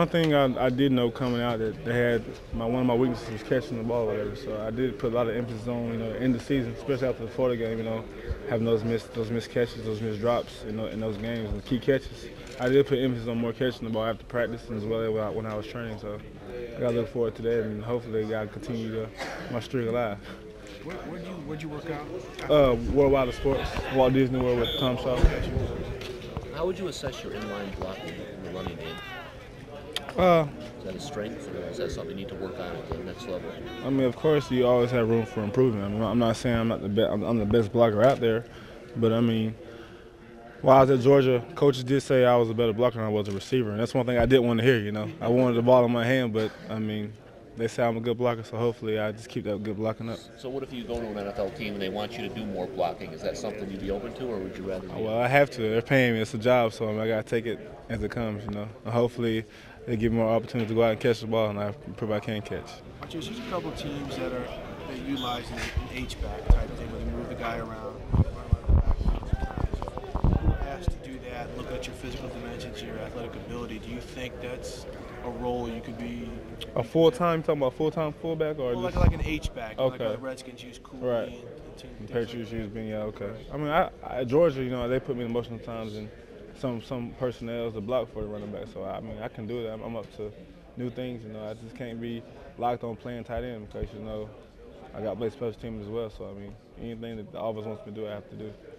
one thing I did know coming out that they had one of my weaknesses was catching the ball or whatever. So I did put a lot of emphasis on, in the season, especially after the Florida game, having those missed catches, those missed drops, in those games, and key catches. I did put emphasis on more catching the ball after practice and as well as when I was training. So I got to look forward to that, and hopefully I continue my streak alive. Where'd you work out? Worldwide of Sports, Walt Disney World with Tom Shaw. How would you assess your inline blocking in the running game? Is that a strength, or is that something you need to work on at the next level? I mean, of course, you always have room for improvement. I mean, I'm not saying I'm the best blocker out there, but I mean, while I was at Georgia, coaches did say I was a better blocker than I was a receiver, and that's one thing I didn't want to hear. I wanted the ball in my hand, but I mean, they say I'm a good blocker, so hopefully I just keep that good blocking up. So what if you go to an NFL team and they want you to do more blocking? Is that something you'd be open to, or would you rather? Well, I have to. They're paying me. It's a job, so I got to take it as it comes. And hopefully they give me more opportunity to go out and catch the ball, and I prove I can catch. There's a couple of teams that utilize an H-back type thing, where they move the guy around, run Who has to do that? Look at your physical dimensions, your athletic ability. Do you think that's a role you could be? A full-time? You talking about full-time fullback or well, just like an H-back, okay. like the Redskins use Cooley right. and Patriots use being okay. I mean, at Georgia, they put me in most of the times in some personnel to block for the running back. So I mean, I can do it. I'm up to new things. I just can't be locked on playing tight end because I got to play special teams as well. So I mean, anything that the offense wants me to do, I have to do.